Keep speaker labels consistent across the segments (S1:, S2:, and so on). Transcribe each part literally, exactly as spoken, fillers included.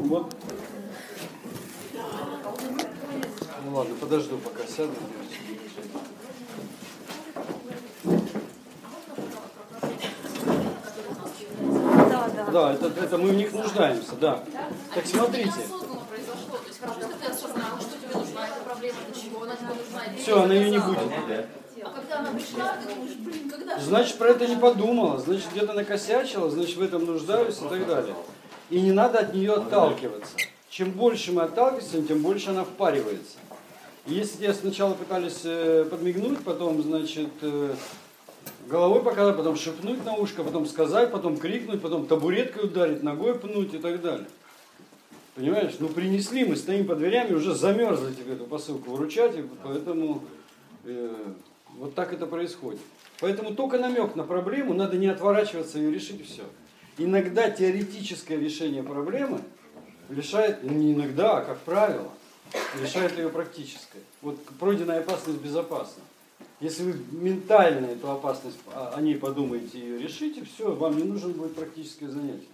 S1: Вот. Ну ладно, подожду, пока сяду.
S2: Да, да.
S1: Да, это, это мы в них нуждаемся, да. Так смотрите. Все, она ее не будет.
S3: А когда она пришла, ты думаешь, блин, когда...
S1: Значит, про это не подумала, значит, где-то накосячила, значит, в этом нуждаюсь и так далее. И не надо от нее отталкиваться. Чем больше мы отталкиваемся, тем больше она впаривается. И если тебе сначала пытались подмигнуть, потом, значит, головой показать, потом шепнуть на ушко, потом сказать, потом крикнуть, потом табуреткой ударить, ногой пнуть и так далее. Понимаешь? Ну, принесли, мы стоим под дверями, уже замерзли тебе эту посылку выручать, и поэтому э, вот так это происходит. Поэтому только намек на проблему, надо не отворачиваться и решить и все. Иногда теоретическое решение проблемы решает, ну не иногда, а как правило, решает ее практическое. Вот пройденная опасность безопасна. Если вы ментально эту опасность, о ней подумаете и ее решите, все, вам не нужно будет практическое занятие.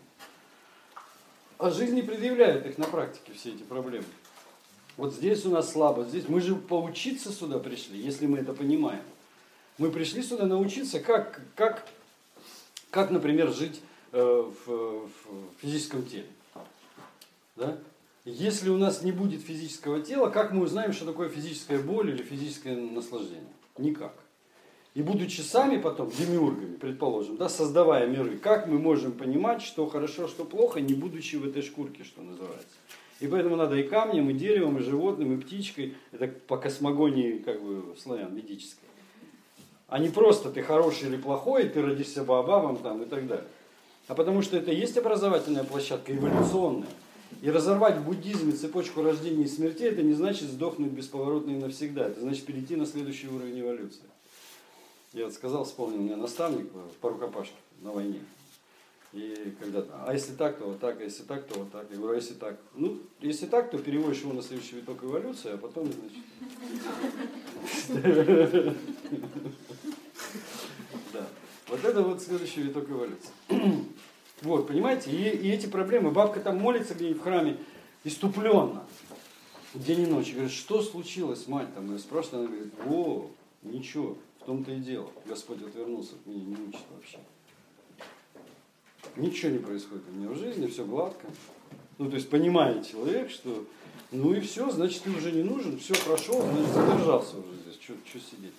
S1: А жизнь не предъявляет их на практике, все эти проблемы. Вот здесь у нас слабо, здесь мы же поучиться сюда пришли, если мы это понимаем. Мы пришли сюда научиться, как, как, как например, жить э, в, в физическом теле. Да? Если у нас не будет физического тела, как мы узнаем, что такое физическая боль или физическое наслаждение? Никак. И будучи сами потом демиургами, предположим, да, создавая миры, как мы можем понимать, что хорошо, что плохо, не будучи в этой шкурке, что называется. И поэтому надо и камнем, и деревом, и животным, и птичкой, это по космогонии как бы славян ведической. А не просто ты хороший или плохой, ты родишься баобабом там, и так далее. А потому что это есть образовательная площадка, эволюционная. И разорвать в буддизме цепочку рождения и смерти, это не значит сдохнуть бесповоротно и навсегда. Это значит перейти на следующий уровень эволюции. Я вот сказал, вспомнил, у меня наставник по рукопашке на войне. И когда-то, а если так, то вот так, а если так, то вот так. Я говорю, а если так? Ну, если так, то переводишь его на следующий виток эволюции, а потом, значит... Да. Вот это вот следующий виток эволюции. Вот, понимаете? И, и эти проблемы. Бабка там молится где-нибудь в храме иступленно. День и ночь. Говорит, что случилось, мать? Там, я спрашиваю, она говорит, о, ничего. В том-то и дело. Господь отвернулся от меня, не учит вообще. Ничего не происходит у меня в жизни, все гладко. Ну, то есть понимает человек, что ну и все, значит, ты уже не нужен, все прошел, значит, задержался уже здесь, что сидеть.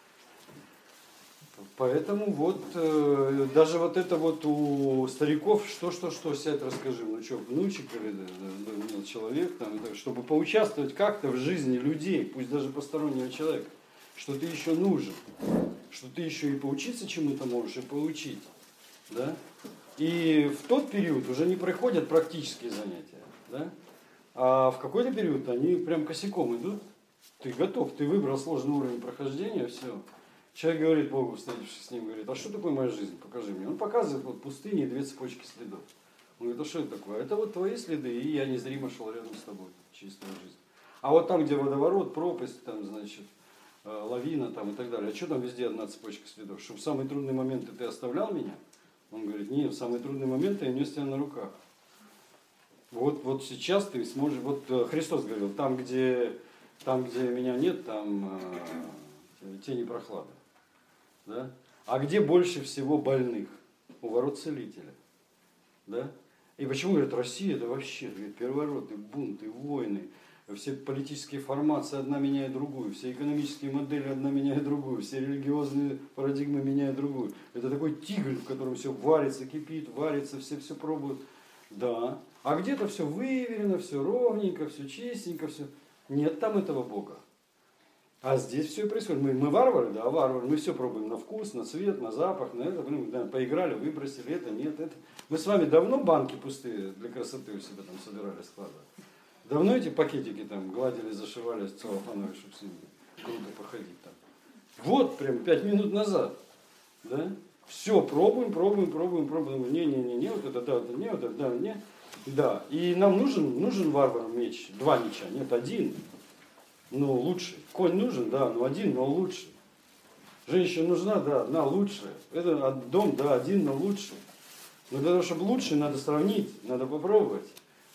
S1: Поэтому вот, э, даже вот это вот у стариков, что-что-что, сядь, расскажи, ну что, внучек или да, да, да, человек, там, так, чтобы поучаствовать как-то в жизни людей, пусть даже постороннего человека, что ты еще нужен, что ты еще и поучиться чему-то можешь, и поучить. Да? И в тот период уже не проходят практические занятия. Да? А в какой-то период они прям косяком идут. Ты готов, ты выбрал сложный уровень прохождения, все. Человек говорит Богу, встретившись с ним, говорит, а что такое моя жизнь? Покажи мне. Он показывает вот пустыни и две цепочки следов. Он говорит, а что это такое? Это вот твои следы, и я незримо шел рядом с тобой через твою жизнь. А вот там, где водоворот, пропасть, там, значит, лавина там и так далее. А что там везде одна цепочка следов? Чтобы в самые трудные моменты ты оставлял меня? Он говорит, нет, в самые трудные моменты я нес тебя на руках. Вот, вот сейчас ты сможешь, вот Христос говорил, там, где, там, где меня нет, там э, тени прохлады. Да? А где больше всего больных? У ворот целителя. Да? И почему, говорят, Россия, это вообще, говорит, перевороты, бунты, войны. Все политические формации одна меняет другую, все экономические модели одна меняет другую, все религиозные парадигмы меняют другую. Это такой тигр, в котором все варится, кипит, варится, все все пробуют. Да. А где-то все выверено, все ровненько, все чистенько, все. Нет там этого Бога. А здесь все происходит. Мы, мы варвары, да, варвары. Мы все пробуем на вкус, на цвет, на запах, на это. Ну, да, поиграли, выбросили, это, нет, это. Мы с вами давно банки пустые для красоты у себя там собирали, складывали. Давно эти пакетики там гладили, зашивали целлофановые, чтобы с ними круто походить там. Вот, прям пять минут назад. Да? Все, пробуем, пробуем, пробуем, пробуем. Не-не-не, вот это, да, вот это, не, вот это, да, не. Да, и нам нужен, нужен варварам меч. Два меча, нет, один. Ну, лучший. Конь нужен, да, но один, но лучший. Женщина нужна, да, одна лучшая. Это дом, да, один, но лучший. Но для того, чтобы лучше, надо сравнить, надо попробовать.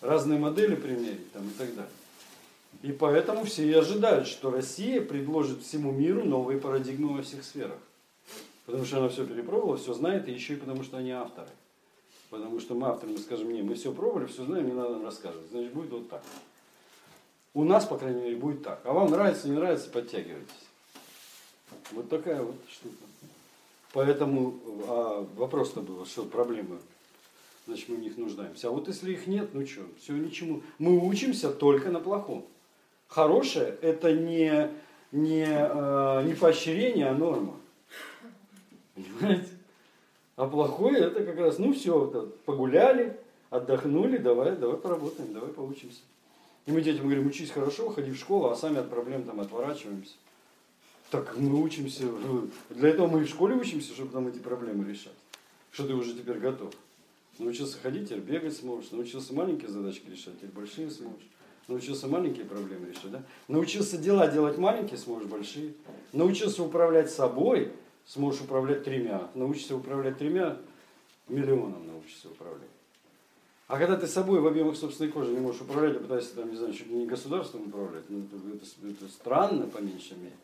S1: разные модели примерить там, и так далее. И поэтому все и ожидают, что Россия предложит всему миру новые парадигмы во всех сферах. Потому что она все перепробовала, все знает, и еще и потому, что они авторы. Потому что мы авторы, мы скажем, не, мы все пробовали, все знаем, не надо нам рассказывать. Значит, будет вот так. У нас, по крайней мере, будет так. А вам нравится, не нравится, подтягивайтесь. Вот такая вот штука. Поэтому а вопрос-то был, что проблемы, значит, мы в них нуждаемся. А вот если их нет, ну что, все, ничему. Мы учимся только на плохом. Хорошее – это не, не, э, не поощрение, а норма. Понимаете? А плохое – это как раз, ну все, погуляли, отдохнули, давай, давай поработаем, давай поучимся. И мы детям говорим, учись хорошо, ходи в школу, а сами от проблем там отворачиваемся. Так мы учимся, для этого мы и в школе учимся, чтобы там эти проблемы решать. Что ты уже теперь готов. Научился ходить, теперь бегать сможешь. Научился маленькие задачки решать, теперь большие сможешь. Научился маленькие проблемы решать, да? Научился дела делать маленькие, сможешь большие. Научился управлять собой, сможешь управлять тремя. Научишься управлять тремя, миллионом научишься управлять. А когда ты собой в объемах собственной кожи не можешь управлять, а пытаешься там, не знаю, чуть ли не государством управлять, ну, это, это, это странно, по меньшей мере.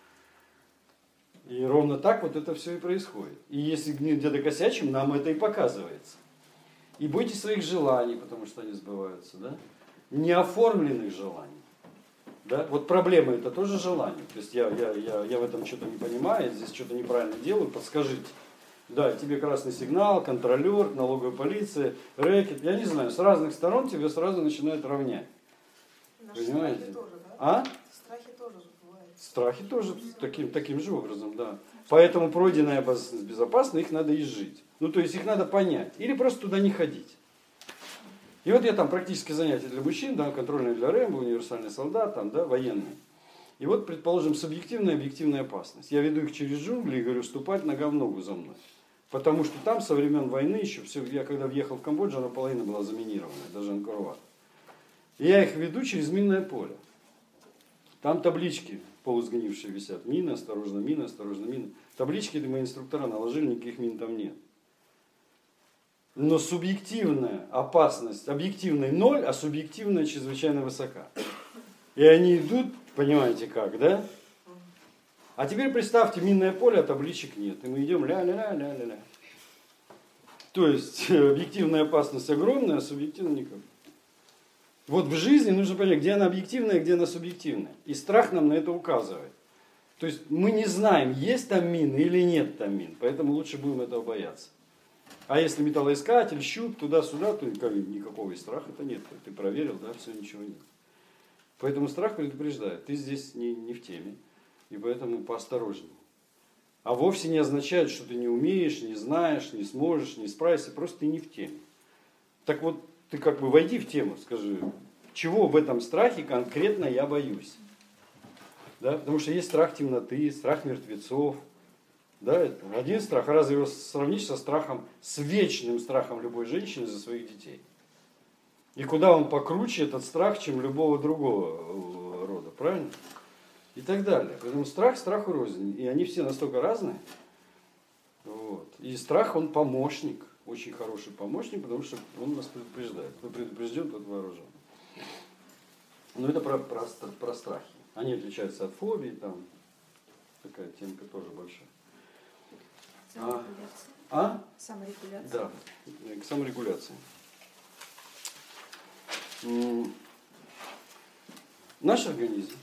S1: И ровно так вот это все и происходит. И если где-то косячим, нам это и показывается. И бойтесь своих желаний, потому что они сбываются, да? Неоформленных желаний. Да? Вот проблема это тоже желание. То есть я, я, я, я в этом что-то не понимаю, я здесь что-то неправильно делаю, подскажите. Да, тебе красный сигнал, контролер, налоговая полиция, рэкет. Я не знаю, с разных сторон тебя сразу начинают равнять.
S4: Наши
S1: понимаете?
S4: Страхи тоже, да?
S1: А?
S4: Страхи тоже бывают.
S1: Страхи тоже таким, таким же образом, да. Поэтому пройденная безопасно, их надо изжить. Ну, то есть их надо понять. Или просто туда не ходить. И вот я там практические занятия для мужчин, да, контрольные для Рэмбо, универсальный солдат, там, да, военные. И вот, предположим, субъективная и объективная опасность. Я веду их через джунгли и говорю, ступать нога в ногу за мной. Потому что там со времен войны еще, все, я когда въехал в Камбоджу, она половина была заминированная, даже Анкор-Ват. И я их веду через минное поле. Там таблички полусгнившие висят. Мины, осторожно, мины, осторожно, мины. Таблички мои инструктора наложили, никаких мин там нет. Но субъективная опасность, объективная ноль, а субъективная чрезвычайно высока. И они идут, понимаете как, да? А теперь представьте, минное поле, а табличек нет. И мы идем ля-ля-ля-ля-ля-ля. То есть объективная опасность огромная, а субъективная никак. Вот в жизни нужно понять, где она объективная, где она субъективная. И страх нам на это указывает. То есть мы не знаем, есть там мины или нет там мин. Поэтому лучше будем этого бояться. А если металлоискатель, щуп, туда-сюда, то никакого и страха-то нет. Ты проверил, да, все, ничего нет. Поэтому страх предупреждает. Ты здесь не, не в теме. И поэтому поосторожнее. А вовсе не означает, что ты не умеешь, не знаешь, не сможешь, не справишься. Просто ты не в теме. Так вот, ты как бы войди в тему, скажи, чего в этом страхе конкретно я боюсь. Да? Потому что есть страх темноты, страх мертвецов. Да, это один страх. А разве его сравнить со страхом, с вечным страхом любой женщины за своих детей? И куда он покруче, этот страх, чем любого другого рода, правильно? И так далее. Поэтому страх страху рознь. И они все настолько разные. Вот. И страх, он помощник. Очень хороший помощник, потому что он нас предупреждает. Кто предупрежден, тот вооружен. Но это про, про, про страхи. Они отличаются от фобий. Там такая темка тоже большая.
S2: Саморегуляция.
S1: А?
S2: Саморегуляция.
S1: Да, к саморегуляции. Наш организм,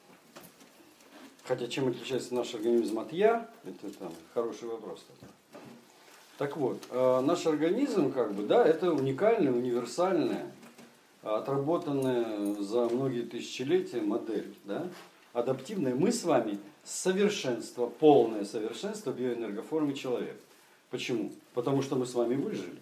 S1: хотя чем отличается наш организм от я, это там хороший вопрос. Так вот, наш организм, как бы, да, это уникальная, универсальная, отработанная за многие тысячелетия модель, да, адаптивная. Мы с вами совершенство, полное совершенство биоэнергоформы человека. Почему? Потому что мы с вами выжили.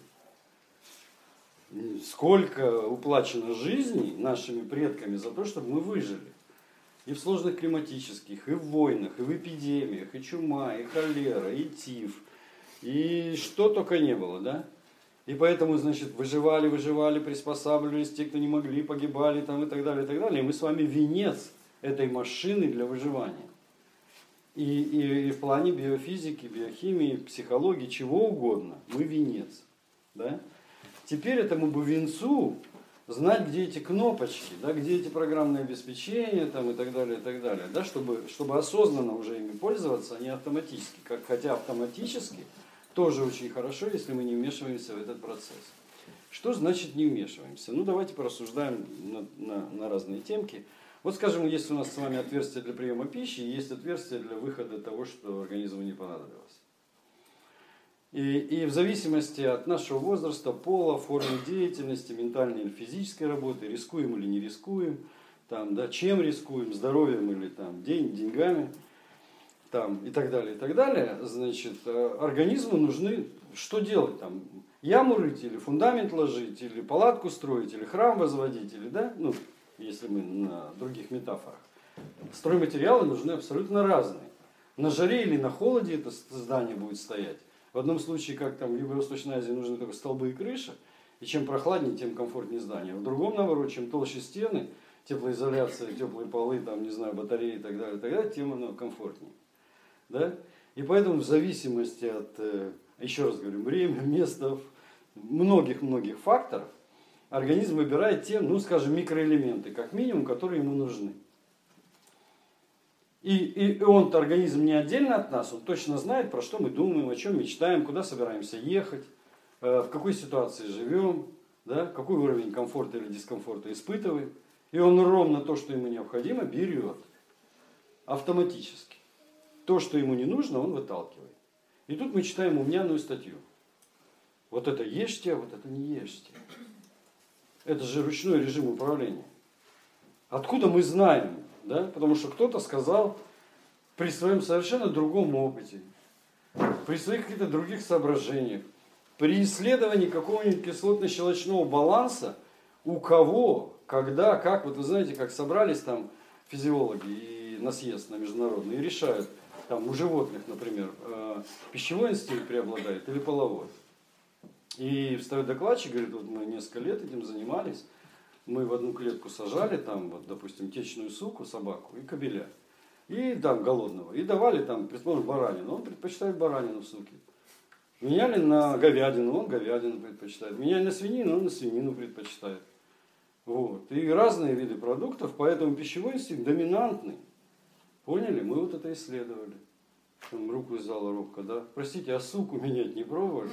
S1: Сколько уплачено жизней нашими предками за то, чтобы мы выжили. И в сложных климатических, и в войнах, и в эпидемиях, и чума, и холера, и тиф, и что только не было, да? И поэтому, значит, выживали, выживали, приспосабливались, те, кто не могли, погибали там и так далее, и так далее. И мы с вами венец этой машины для выживания. И, и, и в плане биофизики, биохимии, психологии, чего угодно, мы венец, да? Теперь этому бы венцу знать, где эти кнопочки, да, где эти программные обеспечения там, и так далее, и так далее, да, чтобы, чтобы осознанно уже ими пользоваться, а не автоматически. Как, хотя автоматически тоже очень хорошо, если мы не вмешиваемся в этот процесс. Что значит не вмешиваемся? Ну, давайте порассуждаем на, на, на разные темки. Вот, скажем, если у нас с вами отверстие для приема пищи, есть отверстие для выхода того, что организму не понадобилось. И, и в зависимости от нашего возраста, пола, формы деятельности, ментальной или физической работы, рискуем или не рискуем, там, да, чем рискуем, здоровьем или там, день, деньгами, там, и так далее, и так далее, значит, организму нужны, что делать там, яму рыть, или фундамент ложить, или палатку строить, или храм возводить, или, да, ну, если мы на других метафорах. Стройматериалы нужны абсолютно разные. На жаре или на холоде это здание будет стоять. В одном случае, как там в Юго-Восточной Азии, нужны только столбы и крыша, и чем прохладнее, тем комфортнее здание. В другом, наоборот, чем толще стены, теплоизоляция, теплые полы, там, не знаю, батареи и так далее, и так далее, тем оно комфортнее. Да? И поэтому в зависимости от, еще раз говорю, времени, места, многих-многих факторов, организм выбирает те, ну, скажем, микроэлементы, как минимум, которые ему нужны. И, и он-то, организм, не отдельно от нас, он точно знает, про что мы думаем, о чем мечтаем, куда собираемся ехать, в какой ситуации живем, да, какой уровень комфорта или дискомфорта испытываем. И он ровно то, что ему необходимо, берет автоматически. То, что ему не нужно, он выталкивает. И тут мы читаем умняную статью. Вот это ешьте, а вот это не ешьте. Это же ручной режим управления. Откуда мы знаем? Да? Потому что кто-то сказал при своем совершенно другом опыте, при своих каких-то других соображениях, при исследовании какого-нибудь кислотно-щелочного баланса, у кого, когда, как, вот вы знаете, как собрались там физиологи и на съезд на международный и решают, там у животных, например, пищевой инстинкт преобладает или половой. И встает докладчик, говорит, вот мы несколько лет этим занимались, мы в одну клетку сажали, там, вот, допустим, течную суку, собаку и кобеля, и там голодного, и давали там, предположим, баранину, он предпочитает баранину в суке. Меняли на говядину, он говядину предпочитает. Меняли на свинину, он на свинину предпочитает. Вот. И разные виды продуктов, поэтому пищевой инстинкт доминантный. Поняли? Мы вот это исследовали. Там руку из зала робко, да? Простите, а суку менять не пробовали?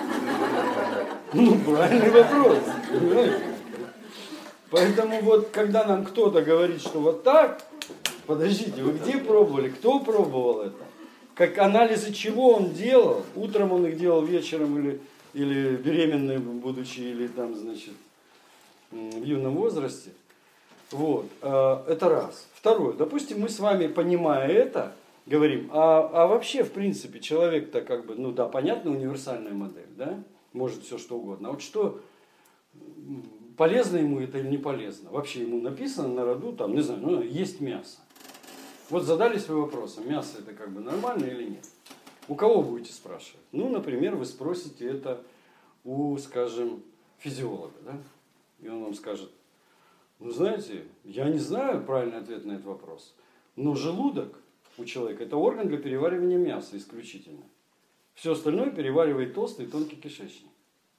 S1: Ну, правильный вопрос. Понимаете? Поэтому вот, когда нам кто-то говорит, что вот так, подождите, вы где пробовали? Кто пробовал это? Как анализы чего он делал? Утром он их делал, вечером или, или беременной будучи, или там, значит, в юном возрасте. Вот. Это раз. Второе. Допустим, мы с вами, понимая это, говорим, а, а вообще, в принципе, человек-то как бы, ну да, понятно, универсальная модель, да? Может все что угодно. А вот что, полезно ему это или не полезно? Вообще ему написано на роду, там, не знаю, ну, есть мясо. Вот задались вы вопросом, мясо это как бы нормально или нет? У кого будете спрашивать? Ну, например, вы спросите это у, скажем, физиолога, да? И он вам скажет, ну, знаете, я не знаю правильный ответ на этот вопрос, но желудок у человека это орган для переваривания мяса исключительно. Все остальное переваривает толстый и тонкий кишечник.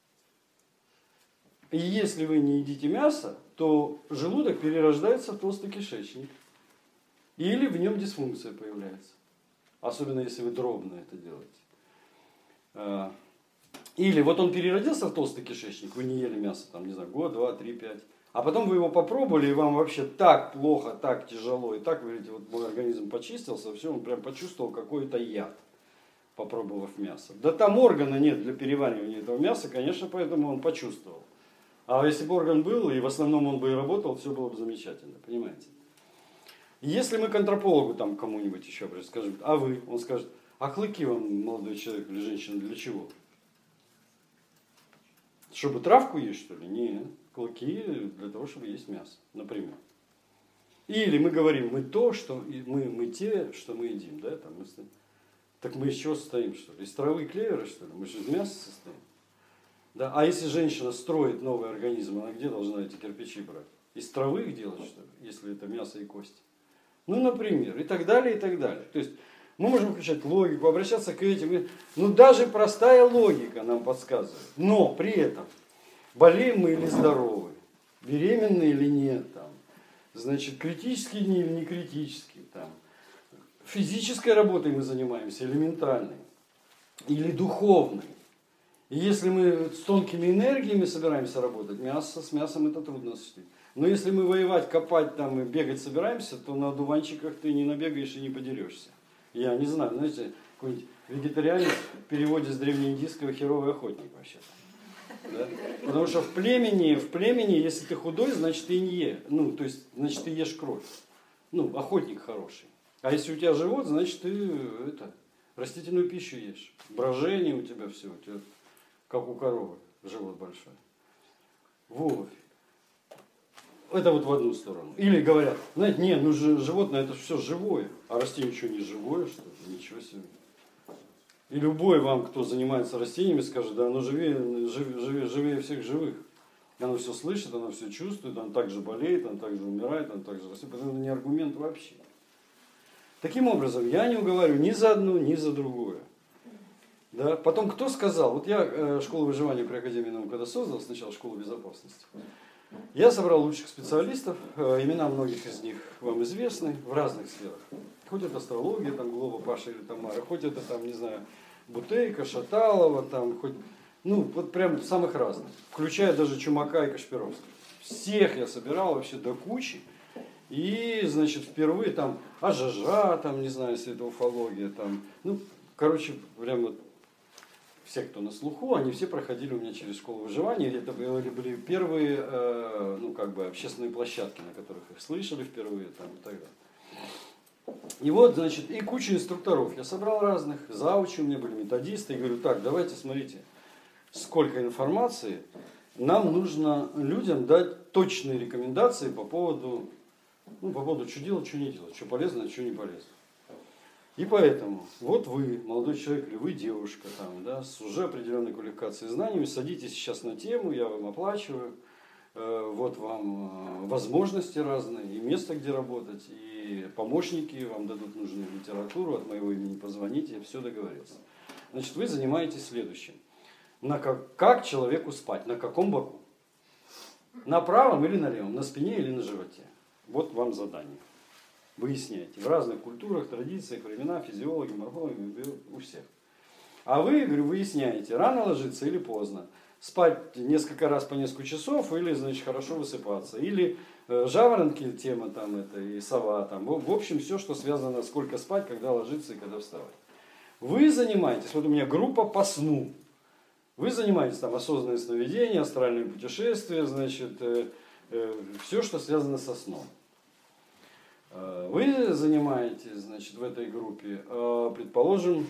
S1: И если вы не едите мясо, то желудок перерождается в толстый кишечник. Или в нем дисфункция появляется. Особенно если вы дробно это делаете. Или вот он переродился в толстый кишечник, вы не ели мясо, там, не знаю, год, два, три, пять. А потом вы его попробовали, и вам вообще так плохо, так тяжело, и так, вы говорите, вот мой организм почистился, все, он прям почувствовал какой-то яд, попробовав мясо. Да там органа нет для переваривания этого мяса, конечно, поэтому он почувствовал. А если бы орган был, и в основном он бы и работал, все было бы замечательно, понимаете? Если мы к антропологу там кому-нибудь еще скажем, а вы, он скажет, а клыки вам, молодой человек или женщина, для чего? Чтобы травку есть, что ли? Нет. Клыки для того, чтобы есть мясо, например. Или мы говорим, мы то, что мы, мы те, что мы едим, да? Там, мы, так мы из чего состоим, что ли? Из травы и клевера, что ли? Мы же из мяса состоим. Да? А если женщина строит новый организм, она где должна эти кирпичи брать? Из травы их делать, что ли? Если это мясо и кости. Ну, например, и так далее, и так далее. То есть мы можем включать логику, обращаться к этим. Ну, даже простая логика нам подсказывает. Но при этом болеем мы или здоровы, беременны или нет, там, значит, критические дни или не критические, там, физической работой мы занимаемся, или ментальной, или духовной. И если мы с тонкими энергиями собираемся работать, мясо, с мясом это трудно осуществить. Но если мы воевать, копать там и бегать собираемся, то на одуванчиках ты не набегаешь и не подерешься. Я не знаю, знаете, какой-нибудь вегетарианец в переводе с древнеиндийского херовый охотник вообще-то. Да? Потому что в племени, в племени, если ты худой, значит ты не е. Ну, то есть, значит ты ешь кровь. Ну, охотник хороший. А если у тебя живот, значит ты это, растительную пищу ешь. Брожение у тебя все, у тебя как у коровы, живот большой. Вот. Это вот в одну сторону. Или говорят, знаете, нет, ну же животное это все живое, а растение что, не живое, что ли? Ничего себе. И любой вам, кто занимается растениями, скажет, да, оно живее, живее, живее всех живых. Оно все слышит, оно все чувствует, оно также болеет, оно также умирает, оно также растет. Это не аргумент вообще. Таким образом, я не уговариваю ни за одно, ни за другое. Да? Потом, кто сказал, вот я э, школу выживания при Академии наук когда создал, сначала школу безопасности, я собрал лучших специалистов, э, имена многих из них вам известны, в разных сферах. Хоть это астрология, там, Глоба, Паша или Тамара, хоть это, там, не знаю, Бутейка, Шаталова, там, хоть, ну, вот прям самых разных, включая даже Чумака и Кашпировского. Всех я собирал вообще до кучи. И, значит, впервые там Ажажа, там, не знаю, если это уфология, там, ну, короче, прям вот все, кто на слуху, они все проходили у меня через школу выживания. Это были первые, э, ну, как бы, общественные площадки, на которых их слышали впервые, там, и так далее. И вот, значит, и куча инструкторов. Я собрал разных, заучи у меня были, методисты. И говорю, так, давайте, смотрите, сколько информации. Нам нужно людям дать точные рекомендации по поводу, ну, по поводу, что делать, что не делать, что полезно, что не полезно. И поэтому, вот вы, молодой человек, или вы, девушка, там, да, с уже определенной квалификацией и знаниями, садитесь сейчас на тему, я вам оплачиваю, э, вот вам э, возможности разные, и место, где работать, и помощники вам дадут нужную литературу, от моего имени позвоните, я все договорился. Значит, вы занимаетесь следующим. На как, как человеку спать, на каком боку? На правом или на левом, на спине или на животе? Вот вам задание. Выясняйте. В разных культурах, традициях, времена, физиологи, морфологи, у всех. А вы, говорю, выясняете, рано ложиться или поздно. Спать несколько раз по несколько часов или, значит, хорошо высыпаться. Или э, жаворонки, тема там это, и сова там. В, в общем, все, что связано, сколько спать, когда ложиться и когда вставать. Вы занимаетесь, вот у меня группа по сну. Вы занимаетесь там осознанное сновидение, астральные путешествия, значит, э, э, все, что связано со сном. Вы занимаетесь, значит, в этой группе, предположим,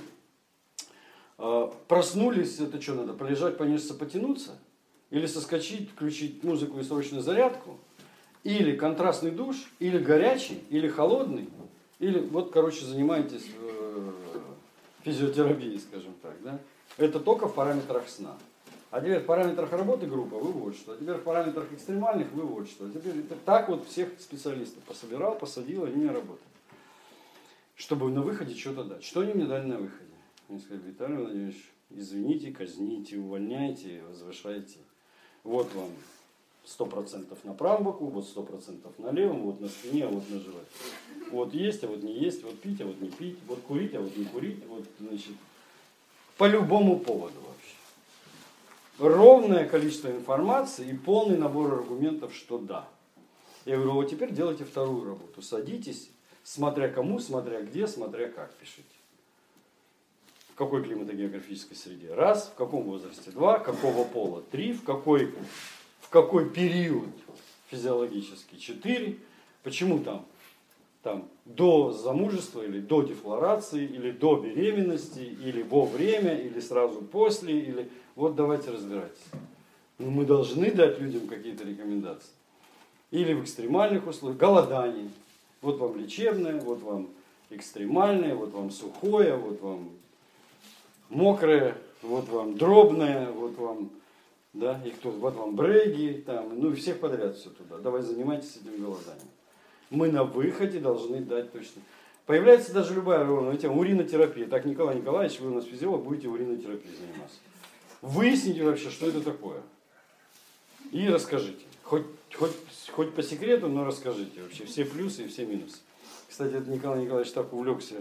S1: проснулись, это что надо, полежать, понежиться, потянуться? Или соскочить, включить музыку и срочную зарядку? Или контрастный душ, или горячий, или холодный? Или, вот, короче, занимаетесь физиотерапией, скажем так, да? Это только в параметрах сна. А теперь в параметрах работы группы вы вот что. А теперь в параметрах экстремальных вы вот что. А теперь так вот всех специалистов пособирал, посадил, они мне работают. Чтобы на выходе что-то дать. Что они мне дали на выходе? Они сказали, Виталий Владимирович, извините, казните, увольняйте, возвышайте. Вот вам сто процентов на правом боку, вот сто процентов на левом, вот на спине, а вот на животе. Вот есть, а вот не есть, вот пить, а вот не пить, вот курить, а вот не курить. Вот, значит, по любому поводу вообще. Ровное количество информации и полный набор аргументов, что да. Я говорю, вот теперь делайте вторую работу. Садитесь, смотря кому, смотря где, смотря как пишите. В какой климато-географической среде? Раз. В каком возрасте? Два. Какого пола? Три. В какой, в какой период физиологический? Четыре. Почему там? Там до замужества, или до дефлорации, или до беременности, или во время, или сразу после, или... Вот давайте разбирайтесь. Но мы должны дать людям какие-то рекомендации. Или в экстремальных условиях. Голодание. Вот вам лечебное, вот вам экстремальное, вот вам сухое, вот вам мокрое, вот вам дробное, вот вам, да, и кто, вот вам брейги, там, ну и всех подряд все туда. Давай занимайтесь этим голоданием. Мы на выходе должны дать точно. Появляется даже любая ровная тема, уринотерапия. Так, Николай Николаевич, вы у нас физиолог, будете уринотерапией заниматься. Выясните вообще, что это такое. И расскажите. Хоть, хоть, хоть по секрету, но расскажите вообще все плюсы и все минусы. Кстати, это Николай Николаевич так увлекся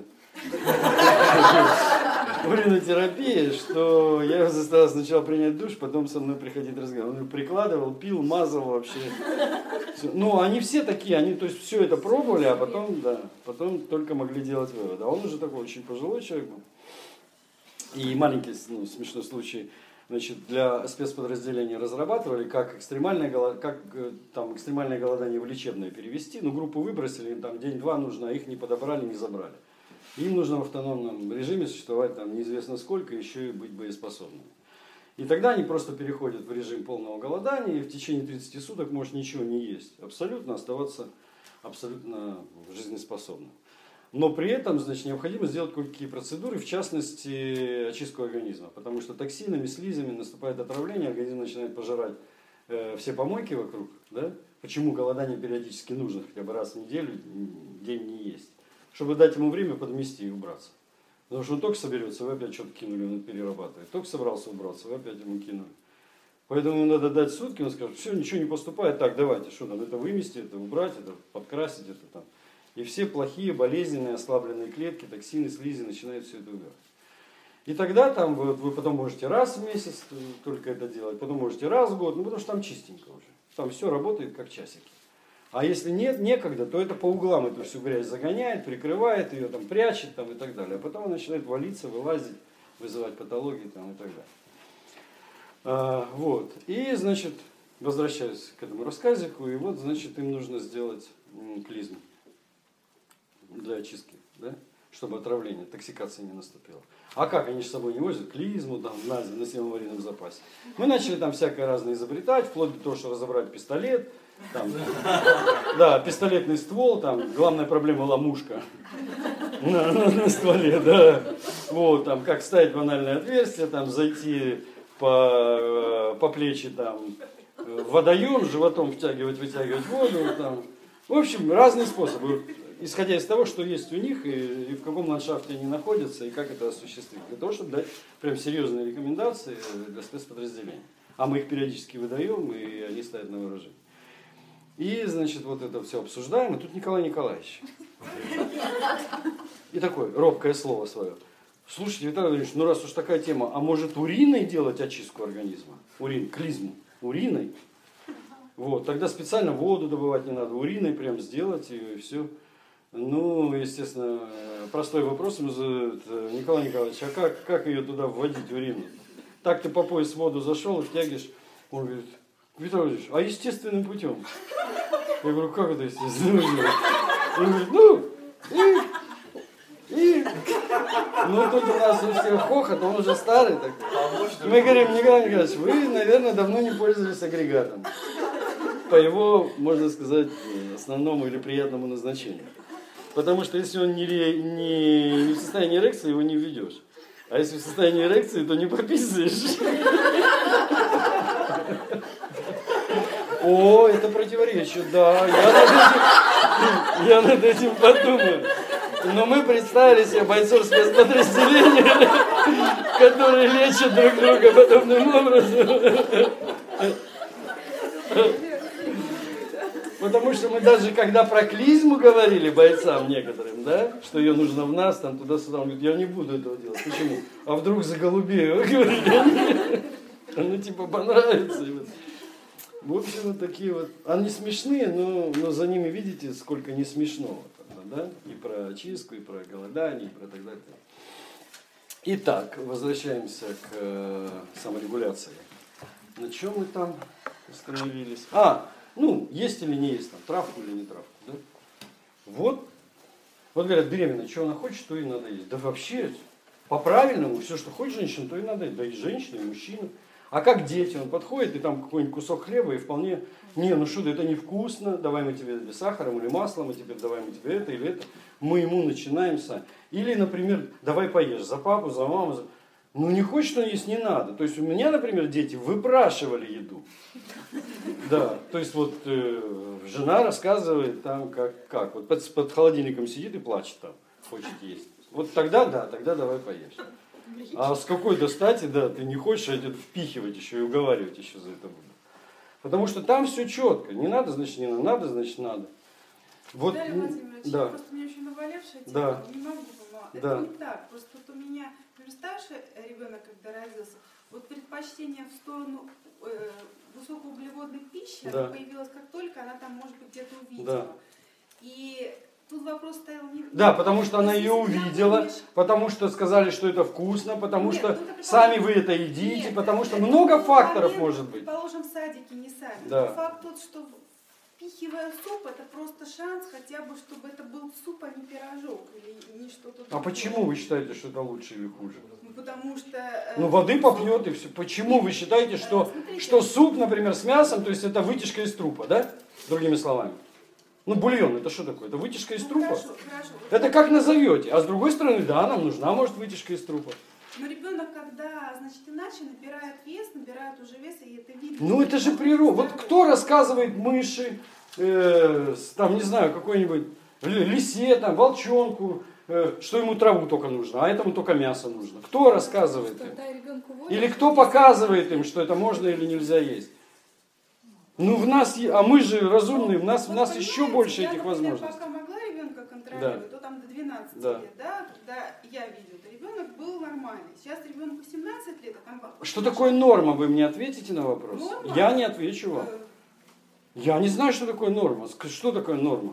S1: уринотерапией, что я его заставил сначала принять душ, потом со мной приходить разговаривать. Он прикладывал, пил, мазал вообще. Ну, они все такие, они, то есть, все это пробовали, а потом, да, потом только могли делать выводы. А он уже такой очень пожилой человек был. И маленький, ну, смешной случай, значит, для спецподразделения разрабатывали, как экстремальное, голод... как, там, экстремальное голодание в лечебное перевести. Ну, группу выбросили, им там день-два нужно, а их не подобрали, не забрали. Им нужно в автономном режиме существовать там неизвестно сколько, еще и быть боеспособными. И тогда они просто переходят в режим полного голодания, и в течение тридцати суток может ничего не есть. Абсолютно оставаться абсолютно жизнеспособным. Но при этом, значит, необходимо сделать кое-какие процедуры, в частности, очистку организма. Потому что токсинами, слизями наступает отравление, организм начинает пожирать э, все помойки вокруг. Да? Почему голодание периодически нужно, хотя бы раз в неделю, день не есть. Чтобы дать ему время подмести и убраться. Потому что он только соберется, вы опять что-то кинули, он перерабатывает. Только собрался убраться, вы опять ему кинули. Поэтому надо дать сутки, он скажет, все, ничего не поступает, так, давайте, что надо это вымести, это убрать, это подкрасить, это там. И все плохие, болезненные, ослабленные клетки, токсины, слизи начинают все это убирать. И тогда там вы, вы потом можете раз в месяц только это делать, потом можете раз в год, ну потому что там чистенько уже. Там все работает как часики. А если нет, некогда, то это по углам эту всю грязь загоняет, прикрывает ее, там, прячет там, и так далее. А потом она начинает валиться, вылазить, вызывать патологии там, и так далее. А, вот. И, значит, возвращаясь к этому рассказику, и вот, значит, им нужно сделать м, клизму для очистки, да? Чтобы отравление, токсикация не наступила. А как? Они же с собой не возят клизму там, на, на силоварийном запасе. Мы начали там всякое разное изобретать, вплоть до того, что разобрать пистолет. Там, да, пистолетный ствол, там, главная проблема ломушка на, на, на стволе, да. Вот, там, как ставить в анальное отверстие, там, зайти по, по плечи, там, в водоем, животом втягивать, вытягивать воду, там. В общем, разные способы, исходя из того, что есть у них, и, и в каком ландшафте они находятся, и как это осуществить, для того, чтобы дать прям серьезные рекомендации для спецподразделений. А мы их периодически выдаем, и они стоят на вооружении. И, значит, вот это все обсуждаем, и тут Николай Николаевич. И такое робкое слово свое. Слушайте, Виталий Владимирович, ну раз уж такая тема, а может уриной делать очистку организма? Урин, клизму. Уриной? Вот, тогда специально воду добывать не надо, уриной прям сделать ее и все. Ну, естественно, простой вопрос ему задают: Николай Николаевич, а как, как ее туда вводить, урину? Так ты по пояс в воду зашел и втягиваешь. Он говорит: Виталий Владимирович, а естественным путем? Я говорю, как это естественным путем? Он говорит, ну, и, и. Ну, тут у нас у всех хохот, он уже старый такой. Мы говорим, Николай Николаевич, вы, наверное, давно не пользовались агрегатом. По его, можно сказать, основному или приятному назначению. Потому что если он не, не, не в состоянии эрекции, его не введешь. А если в состоянии эрекции, то не пописаешь. О, это противоречие, да, я над этим, я над этим подумаю. Но мы представили себе бойцов спецподразделения, которые лечат друг друга подобным образом. Потому что мы даже когда про клизму говорили бойцам некоторым, да, что ее нужно в нас, там туда-сюда, он говорит, я не буду этого делать. Почему? А вдруг заголубею? Говорили, ну типа понравится. В общем, вот такие вот, они смешные, но, но за ними видите, сколько не смешного. Да? И про очистку, и про голодание, и про так далее. Итак, возвращаемся к э, саморегуляции. На чем мы там остановились? А, ну, есть или не есть там, травку или не травку. Да? Вот, вот говорят, беременная, что она хочет, то и надо есть. Да вообще, по-правильному, все, что хочет женщина, то и надо есть. Да и женщина, и мужчина. А как дети, он подходит, и там какой-нибудь кусок хлеба, и вполне, не, ну что, это невкусно, давай мы тебе или сахаром, или маслом, и теперь давай мы тебе это или это. Мы ему начинаем сами. Или, например, давай поешь за папу, за маму. За... Ну не хочет он есть, не надо. То есть у меня, например, дети выпрашивали еду. Да, то есть вот э, жена рассказывает там, как, как. Вот под, под холодильником сидит и плачет там, хочет есть. Вот тогда да, тогда давай поешь. А с какой-то стати, да, ты не хочешь, а это впихивать еще и уговаривать еще за это буду. Потому что там все четко. Не надо, значит не надо, надо, значит надо. Вот,
S5: Виталий Владимирович,
S1: да.
S5: я просто у меня еще наболевшая тема,
S1: Да.
S5: не могу помогать.
S1: Да.
S5: Это не так. Просто вот у меня, например, старший ребенок, когда родился, вот предпочтение в сторону э, высокоуглеводной пищи,
S1: Да.
S5: она появилась как только она там, может быть, где-то увидела.
S1: Да.
S5: И тут вопрос стоял не...
S1: Да, потому что она
S5: То есть,
S1: ее
S5: если ты
S1: увидела,
S5: будешь-
S1: потому что сказали, что это вкусно, потому
S5: Нет,
S1: что
S5: ну, это потому-
S1: сами вы это едите,
S5: Нет,
S1: потому что
S5: это
S1: много
S5: был
S1: факторов
S5: момент,
S1: может быть.
S5: Предположим, в садике не сами.
S1: Да.
S5: Но факт тот, что впихивая суп, это просто шанс хотя бы, чтобы это был суп, а не пирожок или не что-то
S1: А
S5: другое.
S1: почему вы считаете, что это лучше или хуже?
S5: Ну, потому что... э,
S1: Ну, воды
S5: суп-
S1: попьет и все. Почему вы считаете, что,
S5: Смотрите.
S1: что суп, например, с мясом, то есть это вытяжка из трупа, да? Другими словами. Ну, бульон, это что такое? Это вытяжка из
S5: Ну,
S1: трупа?
S5: хорошо, хорошо.
S1: Это как назовете? А с другой стороны, да, нам нужна, может, вытяжка из трупа.
S5: Но ребенок, когда, значит, иначе набирает вес, набирает уже вес, и это видно.
S1: Ну, это же природа. Вот кто рассказывает мыши, э, с, там, не знаю, какой-нибудь ли- лисе, там, волчонку, э, что ему траву только нужно, а этому только мясо нужно? Кто рассказывает им? Или кто показывает им, что это можно или нельзя есть? Ну, в нас, е- а мы же разумные, в нас, в
S5: Вот
S1: нас
S5: понимаете,
S1: еще больше
S5: я,
S1: этих
S5: например,
S1: возможностей.
S5: пока могла ребенка контролировать, то там до двенадцати
S1: Да.
S5: лет, да, когда я видела, ребенок был нормальный. Сейчас ребенку семнадцать лет, а там...
S1: Что такое норма? Вы мне ответите на вопрос?
S5: Норма?
S1: Я не отвечу вам.
S5: Э,
S1: Я не знаю, что такое норма. Ск- Что такое норма?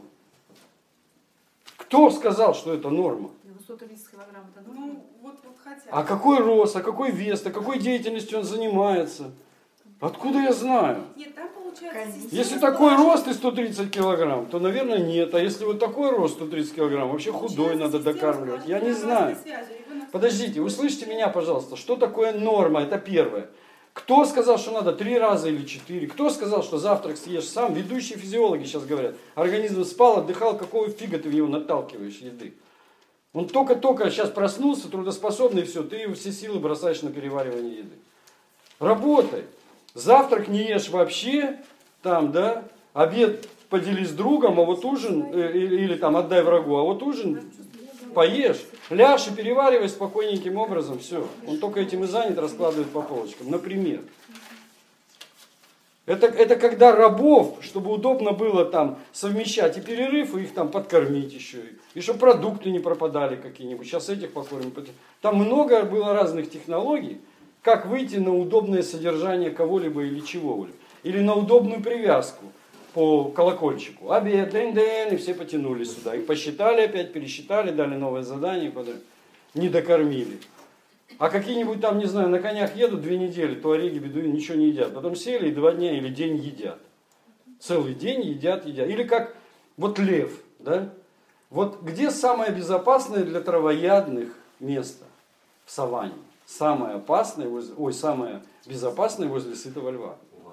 S1: Кто сказал, что это норма?
S4: сто тридцать килограмм это норма?
S5: Ну, вот, вот хотя бы.
S1: А какой рост, а какой вес, а какой деятельностью он занимается? Откуда я знаю?
S5: Нет, там получается...
S4: Конечно.
S5: система
S1: Если такой
S5: положения.
S1: рост и сто тридцать килограмм, то, наверное, нет. А если вот такой рост сто тридцать килограмм, вообще худой надо
S5: Получается, система
S1: докармливать. Я не
S5: положения
S1: знаю.
S5: обратной связи. Ребенок
S1: Подождите, услышьте меня, пожалуйста. Что такое норма? Это первое. Кто сказал, что надо три раза или четыре? Кто сказал, что завтрак съешь сам? Ведущие физиологи сейчас говорят. Организм спал, отдыхал, какого фига ты в него наталкиваешь еды? Он только-только сейчас проснулся, трудоспособный, и все, ты все силы бросаешь на переваривание еды. Работай. Завтрак не ешь вообще, там, да, обед поделись с другом, а вот ужин, э, или, или там отдай врагу, а вот ужин поешь, ляжь и переваривай спокойненьким образом, все. Он только этим и занят, раскладывает по полочкам, например. Это, это когда рабов, чтобы удобно было там совмещать и перерыв, и их там подкормить еще, и, и чтобы продукты не пропадали какие-нибудь. Сейчас этих покормим. Там много было разных технологий, как выйти на удобное содержание кого-либо или чего-либо. Или на удобную привязку по колокольчику. Обед, дэн-дэн, и все потянулись сюда. Их посчитали опять, пересчитали, дали новое задание, не докормили. А какие-нибудь там, не знаю, на конях едут две недели, туареги, бедуины, ничего не едят. Потом сели и два дня или день едят. Целый день едят, едят. Или как вот лев, да? Вот где самое безопасное для травоядных место? В саванне. Самое опасное, возле, ой, самое безопасное возле сытого льва.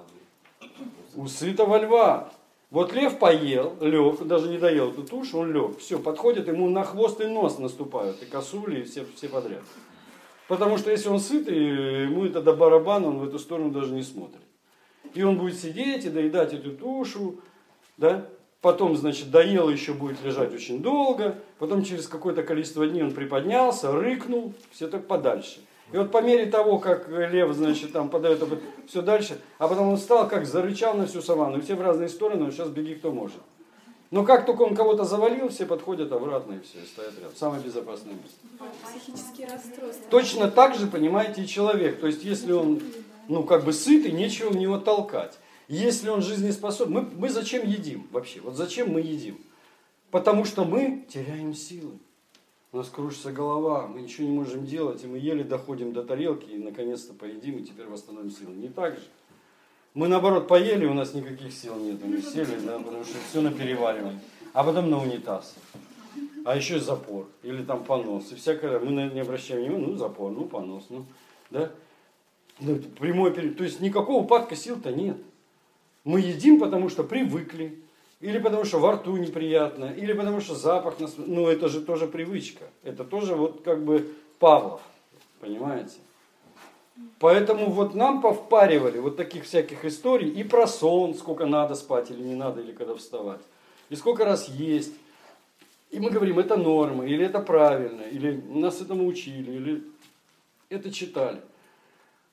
S1: У сытого льва. Вот лев поел, лег, даже не доел эту тушу, он лег. Все, подходит, ему на хвост и нос наступают, и косули, и все, все подряд. Потому что если он сытый, ему это до барабана, он в эту сторону даже не смотрит. И он будет сидеть и доедать эту тушу, да? Потом, значит, доел, еще будет лежать очень долго. Потом через какое-то количество дней он приподнялся, рыкнул, все так подальше. И вот по мере того, как лев, значит, там подает все дальше, а потом он встал, как зарычал на всю саванну, и все в разные стороны, сейчас беги кто может. Но как только он кого-то завалил, все подходят обратно и все, и стоят рядом. Самое безопасное место.
S2: Психические расстройства.
S1: Точно так же, понимаете, и человек. То есть, если он, ну, как бы сытый, нечего в него толкать. Если он жизнеспособен, мы, мы зачем едим вообще? Вот зачем мы едим? Потому что мы теряем силы. У нас кружится голова, мы ничего не можем делать, и мы еле доходим до тарелки, и наконец-то поедим, и теперь восстановим силы. Не так же. Мы, наоборот, поели, у нас никаких сил нет. Мы сели, да, потому что все на переваривание. А потом на унитаз. А еще и запор. Или там понос. И всякое. Мы на это не обращаем внимания. Ну, запор, ну, понос. Ну, да? Ну, прямой перед. То есть никакого упадка сил-то нет. Мы едим, потому что привыкли. Или потому что во рту неприятно. Или потому что запах нас... Ну, это же тоже привычка. Это тоже вот как бы Павлов. Понимаете? Поэтому вот нам повпаривали вот таких всяких историй и про сон, сколько надо спать или не надо, или когда вставать, и сколько раз есть. И мы говорим, это норма, или это правильно, или нас этому учили, или это читали.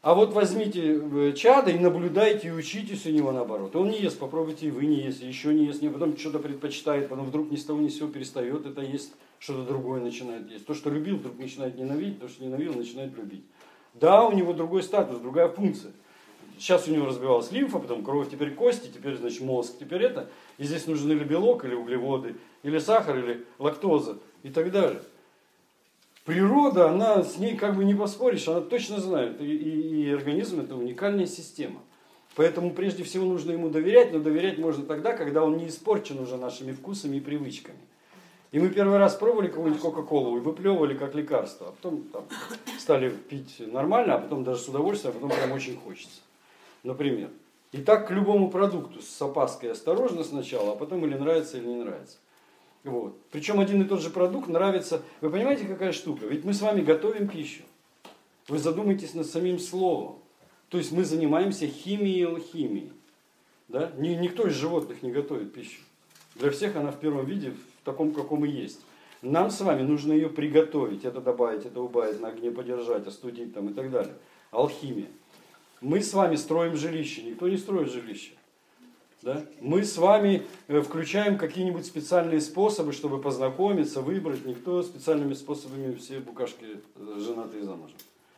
S1: А вот возьмите чадо и наблюдайте, и учитесь у него наоборот. Он не ест, попробуйте и вы не есть, еще не ест, потом что-то предпочитает, потом вдруг ни с того ни с сего перестает это есть, что-то другое начинает есть. То, что любил, вдруг начинает ненавидеть, то, что ненавидел, начинает любить. Да, у него другой статус, другая функция. Сейчас у него разбивалась лимфа, потом кровь, теперь кости, теперь, значит, мозг, теперь это. И здесь нужны или белок, или углеводы, или сахар, или лактоза и так далее. Природа, она, с ней как бы не поспоришь, она точно знает. И, и, и организм это уникальная система. Поэтому прежде всего нужно ему доверять, но доверять можно тогда, когда он не испорчен уже нашими вкусами и привычками. И мы первый раз пробовали какую-нибудь кока-колу и выплевывали как лекарство, а потом там, стали пить нормально, а потом даже с удовольствием, а потом прям очень хочется. Например. И так к любому продукту с опаской и осторожно сначала, а потом или нравится, или не нравится. Вот. Причем один и тот же продукт нравится. Вы понимаете, какая штука? Ведь мы с вами готовим пищу. Вы задумайтесь над самим словом. То есть мы занимаемся химией и алхимией. Да? Никто из животных не готовит пищу. Для всех она в первом виде в таком, каком и есть. Нам с вами нужно ее приготовить. Это добавить, это убавить, на огне подержать, остудить там, и так далее. Алхимия. Мы с вами строим жилище. Никто не строит жилище. Да? Мы с вами включаем какие-нибудь специальные способы, чтобы познакомиться, выбрать. Никто специальными способами, все букашки женатые замужем.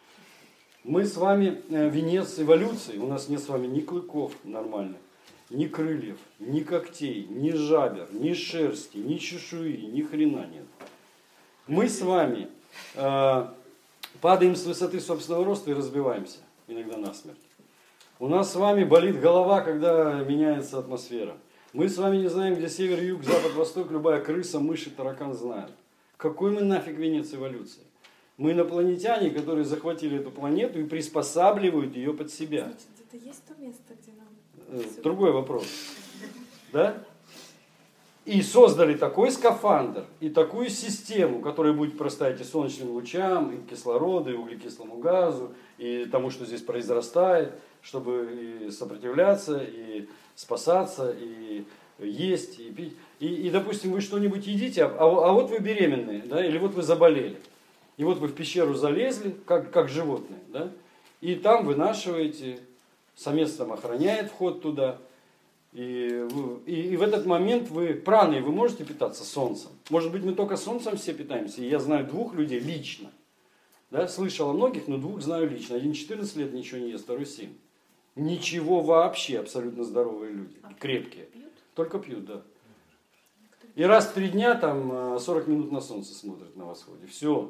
S1: Мы с вами венец эволюции. У нас нет с вами ни клыков нормальных, ни крыльев, ни когтей, ни жабер, ни шерсти, ни чешуи, ни хрена нет. Мы с вами э, падаем с высоты собственного роста и разбиваемся, иногда насмерть. У нас с вами болит голова, когда меняется атмосфера. Мы с вами не знаем, где север, юг, запад, восток, любая крыса, мышь и таракан знают. Какой мы нафиг венец эволюции? Мы инопланетяне, которые захватили эту планету и приспосабливают ее под себя.
S2: Значит, где-то есть то место, где нам...
S1: Другой вопрос. Да? И создали такой скафандр и такую систему, которая будет простоять и солнечным лучам, и кислороду, и углекислому газу, и тому, что здесь произрастает, чтобы и сопротивляться, и спасаться, и есть, и пить. И, и допустим, вы что-нибудь едите, а, а вот вы беременные, да, или вот вы заболели. И вот вы в пещеру залезли, как, как животные, да, и там вынашиваете, самец там охраняет вход туда. И, и, и в этот момент вы праной, вы можете питаться солнцем. Может быть, мы только солнцем все питаемся. И я знаю двух людей лично. Да, слышал о многих, но двух знаю лично. Один четырнадцать лет ничего не ест, второй семь. Ничего вообще, абсолютно здоровые люди.
S2: А
S1: крепкие.
S2: Пьют?
S1: Только пьют, да. И раз в три дня там сорок минут на солнце смотрят на восходе. Все.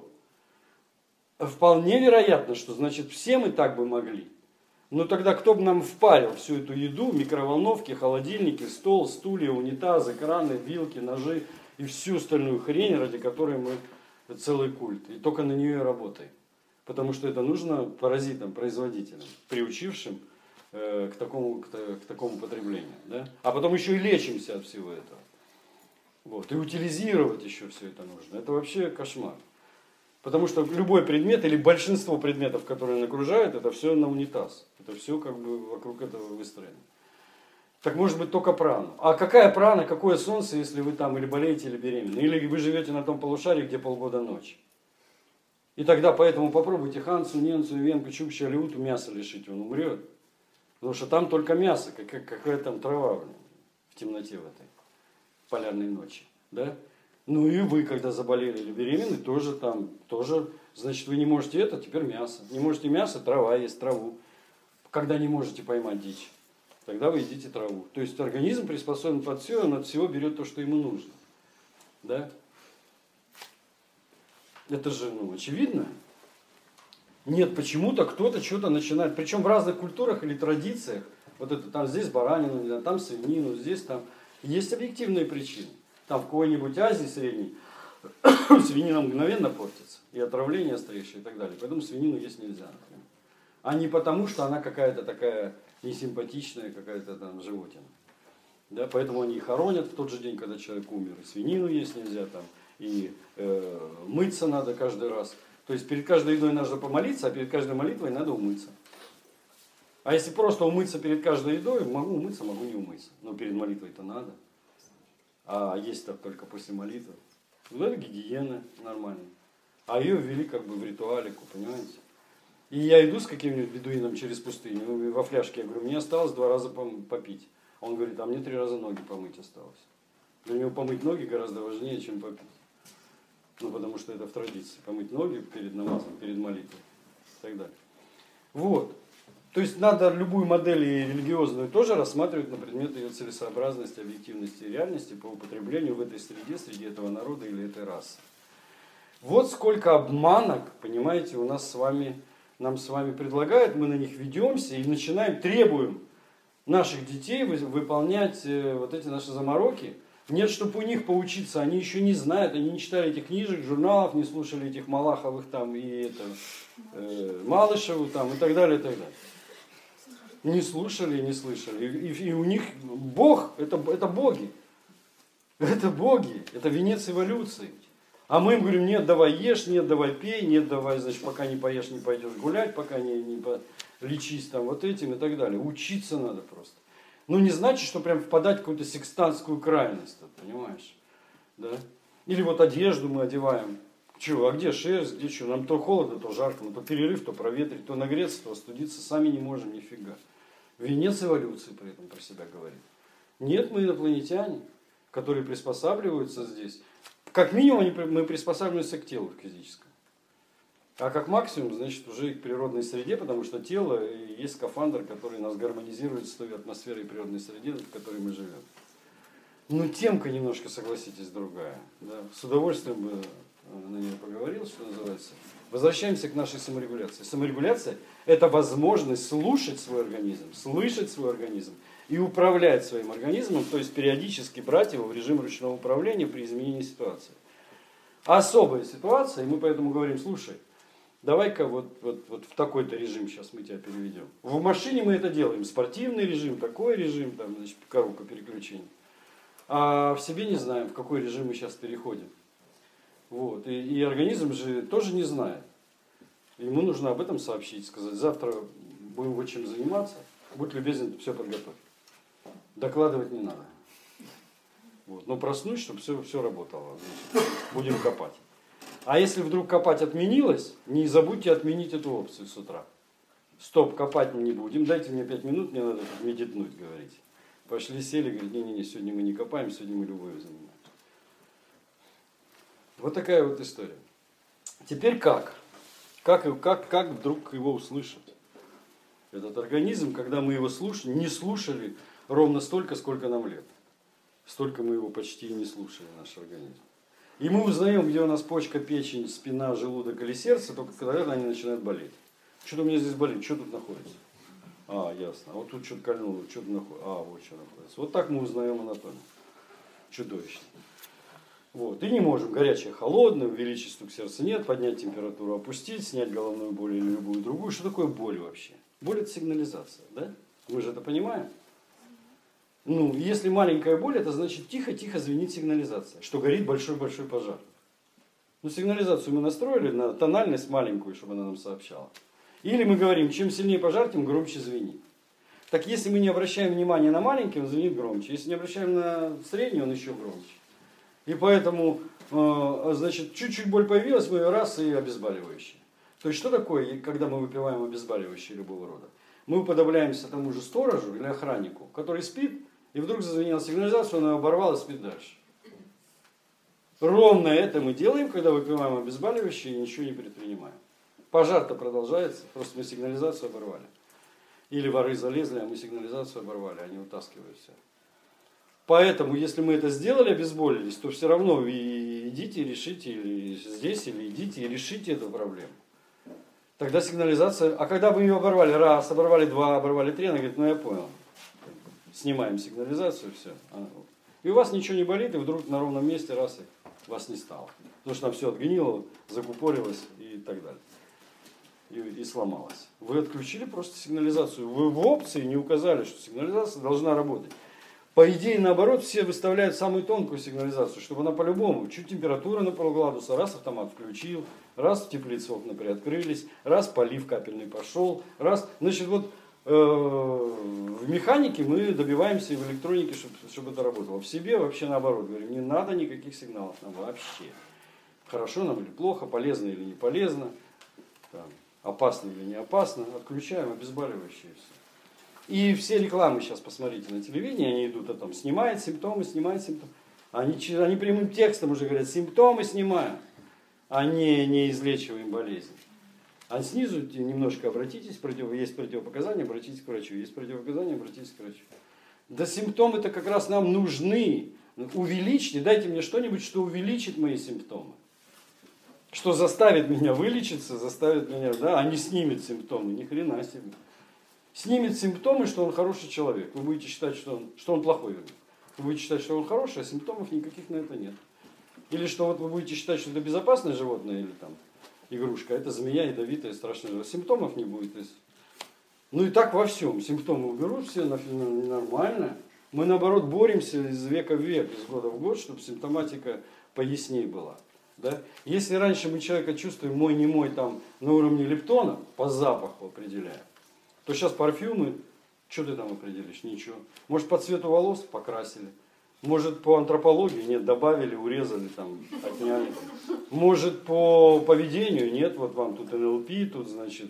S1: Вполне вероятно, что значит все мы так бы могли. Но тогда кто бы нам впарил всю эту еду, микроволновки, холодильники, стол, стулья, унитазы, краны, вилки, ножи и всю остальную хрень, ради которой мы целый культ. И только на нее и работаем. Потому что это нужно паразитам, производителям, приучившим э, к, такому, к, к такому потреблению. Да? А потом еще и лечимся от всего этого. Вот. И утилизировать еще все это нужно. Это вообще кошмар. Потому что любой предмет или большинство предметов, которые окружают, это все на унитаз. Это все как бы вокруг этого выстроено. Так может быть только прана. А какая прана, какое солнце, если вы там или болеете, или беременны? Или вы живете на том полушарии, где полгода ночи? И тогда поэтому попробуйте Хансу, Ненцу, Венку, Чукча, Алиуту мясо лишить, он умрет. Потому что там только мясо, какая, какая там трава в темноте в этой полярной ночи. Да? Ну и вы, когда заболели или беременны, тоже там, тоже, значит, вы не можете это, теперь мясо. Не можете мясо, трава есть, траву. Когда не можете поймать дичь, тогда вы едите траву. То есть организм приспособлен под все, он от всего берет то, что ему нужно. Да? Это же, ну, очевидно. Нет, почему-то кто-то что-то начинает. Причем в разных культурах или традициях. Вот это там здесь баранину, там свинину, здесь там. Есть объективные причины. Там в какой-нибудь Азии средней свинина мгновенно портится. И отравление острейшее и так далее. Поэтому свинину есть нельзя. Например. А не потому, что она какая-то такая несимпатичная, какая-то там животина. Да? Поэтому они и хоронят в тот же день, когда человек умер. И свинину есть нельзя там. И э, мыться надо каждый раз. То есть перед каждой едой нужно помолиться, а перед каждой молитвой надо умыться. А если просто умыться перед каждой едой, могу умыться, могу не умыться. Но перед молитвой-то надо. А есть-то только после молитвы. Ну, это гигиена нормальная. А ее ввели как бы в ритуалику, понимаете? И я иду с каким-нибудь бедуином через пустыню, во фляжке, я говорю, мне осталось два раза попить. Он говорит, а мне три раза ноги помыть осталось. Для него помыть ноги гораздо важнее, чем попить. Ну, потому что это в традиции. Помыть ноги перед намазом, перед молитвой и так далее. Вот. То есть надо любую модель религиозную тоже рассматривать на предмет ее целесообразности, объективности и реальности по употреблению в этой среде, среди этого народа или этой расы. Вот сколько обманок, понимаете, у нас с вами, нам с вами предлагают, мы на них ведемся и начинаем, требуем наших детей выполнять вот эти наши замороки. Нет, чтобы у них поучиться, они еще не знают, они не читали этих книжек, журналов, не слушали этих Малаховых там и это, э, Малышеву там и так далее, и так далее. Не слушали, не слышали. И, и, и у них Бог, это, это боги. Это боги, это венец эволюции. А мы им говорим, нет, давай ешь, нет, давай пей, нет, давай, значит, пока не поешь, не пойдешь гулять, пока не, не лечись там вот этим и так далее. Учиться надо просто. Ну, не значит, что прям впадать в какую-то секстантскую крайность, понимаешь? Да? Или вот одежду мы одеваем. Чего, а где шерсть, где что? Нам то холодно, то жарко, то перерыв, то проветрить, то нагреться, то остудиться. Сами не можем, нифига. Венец эволюции при этом про себя говорит. Нет, мы инопланетяне, которые приспосабливаются здесь. Как минимум мы приспосабливаемся к телу физическому. А как максимум, значит, уже и к природной среде, потому что тело и есть скафандр, который нас гармонизирует с той атмосферой и природной среде, в которой мы живем. Ну, темка немножко, согласитесь, другая. Да? С удовольствием бы на нее поговорил, что называется. Возвращаемся к нашей саморегуляции. Саморегуляция – это возможность слушать свой организм, слышать свой организм и управлять своим организмом, то есть периодически брать его в режим ручного управления при изменении ситуации. Особая ситуация, и мы поэтому говорим, слушай, давай-ка вот, вот, вот в такой-то режим сейчас мы тебя переведем. В машине мы это делаем, спортивный режим, такой режим, там, значит, коробка переключений. А в себе не знаем, в какой режим мы сейчас переходим. Вот. И, и организм же тоже не знает. Ему нужно об этом сообщить, сказать, завтра будем вот чем заниматься, будь любезен, все подготовь. Докладывать не надо. Вот. Но проснуть, чтобы все, все работало. Значит, будем копать. А если вдруг копать отменилось, не забудьте отменить эту опцию с утра. Стоп, копать мы не будем, дайте мне пять минут, мне надо тут медитнуть, говорить. Пошли, сели, говорят, не-не-не, сегодня мы не копаем, сегодня мы любовью занимаемся. Вот такая вот история. Теперь как? Как, как, как вдруг его услышать? Этот организм, когда мы его слушали, не слушали ровно столько, сколько нам лет. Столько мы его почти и не слушали, наш организм. И мы узнаем, где у нас почка, печень, спина, желудок или сердце, только когда они начинают болеть. Что-то у меня здесь болит, что тут находится? А, ясно. А вот тут что-то кольнуло, что-то находится. А, вот что находится. Вот так мы узнаем анатомию. Чудовищно. Вот. И не можем. Горячее, холодное, увеличить стук сердца нет, поднять температуру, опустить, снять головную боль или любую другую. Что такое боль вообще? Боль – это сигнализация, да? Мы же это понимаем. Ну, если маленькая боль, это значит тихо-тихо звенит сигнализация, что горит большой-большой пожар. Ну, сигнализацию мы настроили на тональность маленькую, чтобы она нам сообщала. Или мы говорим, чем сильнее пожар, тем громче звенит. Так если мы не обращаем внимания на маленький, он звенит громче. Если не обращаем на средний, он еще громче. И поэтому, значит, чуть-чуть боль появилась, мы раз и обезболивающее. То есть, что такое, когда мы выпиваем обезболивающее любого рода? Мы уподобляемся тому же сторожу или охраннику, который спит, и вдруг зазвенела сигнализация, он ее оборвал и спит дальше. Ровно это мы делаем, когда выпиваем обезболивающее и ничего не предпринимаем. Пожар-то продолжается, просто мы сигнализацию оборвали. Или воры залезли, а мы сигнализацию оборвали, они утаскивают все. Поэтому, если мы это сделали, обезболились, то все равно вы идите и решите, или здесь, или идите и решите эту проблему. Тогда сигнализация, а когда вы ее оборвали раз, оборвали два, оборвали три, она говорит, ну я понял. Снимаем сигнализацию, все. И у вас ничего не болит, и вдруг на ровном месте раз и вас не стало. Потому что там все отгнило, закупорилось и так далее. И, и сломалось. Вы отключили просто сигнализацию. Вы в опции не указали, что сигнализация должна работать. По идее, наоборот, все выставляют самую тонкую сигнализацию, чтобы она по-любому, чуть температура на полградуса, раз автомат включил, раз в теплице окна приоткрылись, раз полив капельный пошел, раз, значит, вот э, в механике мы добиваемся и в электронике, чтобы, чтобы это работало. В себе вообще наоборот, говорим, не надо никаких сигналов нам вообще. Хорошо нам или плохо, полезно или не полезно. Там. опасно или не опасно, отключаем обезболивающие все. И все рекламы сейчас, посмотрите, на телевидении, они идут, а там снимает симптомы, снимает симптомы. Они, они прямым текстом уже говорят, симптомы снимаем, а не, не излечиваем болезнь. А снизу немножко обратитесь, против, есть противопоказания, обратитесь к врачу. Есть противопоказания, обратитесь к врачу. Да симптомы-то как раз нам нужны. Увеличьте, дайте мне что-нибудь, что увеличит мои симптомы. Что заставит меня вылечиться, заставит меня, да, а не снимет симптомы, ни хрена себе. Снимет симптомы, что он хороший человек. Вы будете считать, что он, что он плохой. Вы будете считать, что он хороший, а симптомов никаких на это нет. Или что вот вы будете считать, что это безопасное животное, или там игрушка, а это змея ядовитая, страшная. Симптомов не будет. Ну и так во всем. Симптомы уберут все, нормально. Мы наоборот боремся из века в век, из года в год, чтобы симптоматика пояснее была. Да? Если раньше мы человека чувствуем мой, не мой там на уровне лептона, по запаху определяем, то сейчас парфюмы, что ты там определишь? Ничего. Может по цвету волос покрасили. Может по антропологии, нет, добавили, урезали, там, отняли. Может по поведению, нет, вот вам тут эн эл пи, тут, значит.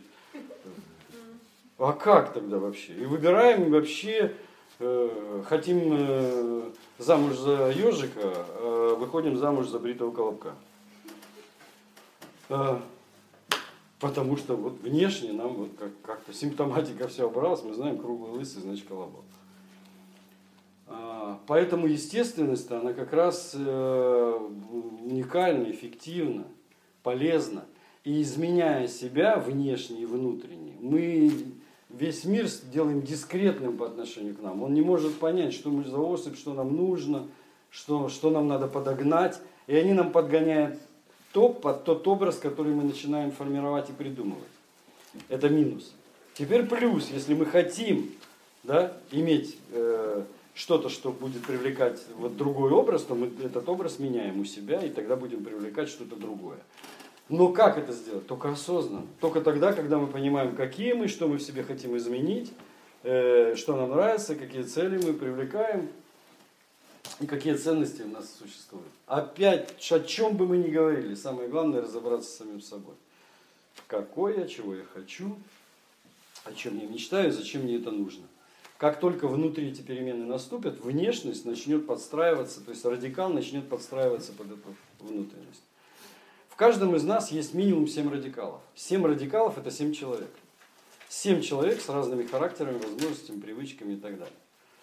S1: А как тогда вообще? И выбираем вообще, э, хотим э, замуж за ежика, э, выходим замуж за бритого колобка. Э, потому что вот внешне нам вот как- как-то симптоматика все обралась, мы знаем, круглый лысый, значит колобок. Поэтому естественность, она как раз уникальна, эффективна, полезна. И изменяя себя внешне и внутренне, мы весь мир делаем дискретным по отношению к нам. Он не может понять, что мы за особь, что нам нужно, что, что нам надо подогнать. И они нам подгоняют то, под тот образ, который мы начинаем формировать и придумывать. Это минус. Теперь плюс, если мы хотим, да, иметь э, что-то, что будет привлекать вот другой образ, то мы этот образ меняем у себя, и тогда будем привлекать что-то другое. Но как это сделать? Только осознанно. Только тогда, когда мы понимаем, какие мы, что мы в себе хотим изменить, э, что нам нравится, какие цели мы привлекаем, и какие ценности у нас существуют. Опять, о чем бы мы ни говорили, самое главное разобраться с самим собой. Какой я, чего я хочу, о чем я мечтаю, зачем мне это нужно. Как только внутри эти перемены наступят, внешность начнет подстраиваться, то есть радикал начнет подстраиваться под эту внутренность. В каждом из нас есть минимум семь радикалов. семь радикалов – это семь человек. семь человек с разными характерами, возможностями, привычками и так далее.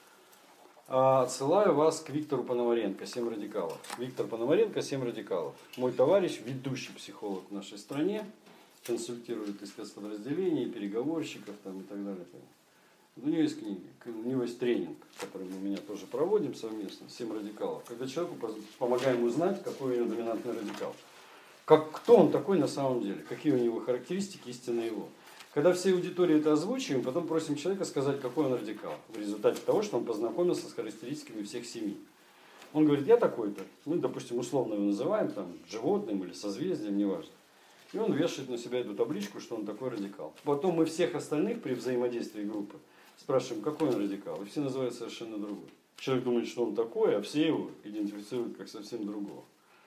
S1: Отсылаю вас к Виктору Пономаренко, семь радикалов. Виктор Пономаренко, семь радикалов. Мой товарищ, ведущий психолог в нашей стране, консультирует и спецподразделения, и переговорщиков там, и так далее. У него есть книги, у него есть тренинг, который мы у меня тоже проводим совместно, семь радикалов. Когда человеку помогаем узнать, какой у него доминантный радикал. Как, кто он такой на самом деле, какие у него характеристики, истинно его. Когда всей аудитории это озвучиваем, потом просим человека сказать, какой он радикал. В результате того, что он познакомился с характеристиками всех семи. Он говорит, я такой-то. Мы, допустим, условно его называем там, животным или созвездием, неважно. И он вешает на себя эту табличку, что он такой радикал. Потом мы всех остальных при взаимодействии группы спрашиваем, какой он радикал. И все называют совершенно другой. Человек думает, что он такой, а все его идентифицируют как совсем другого.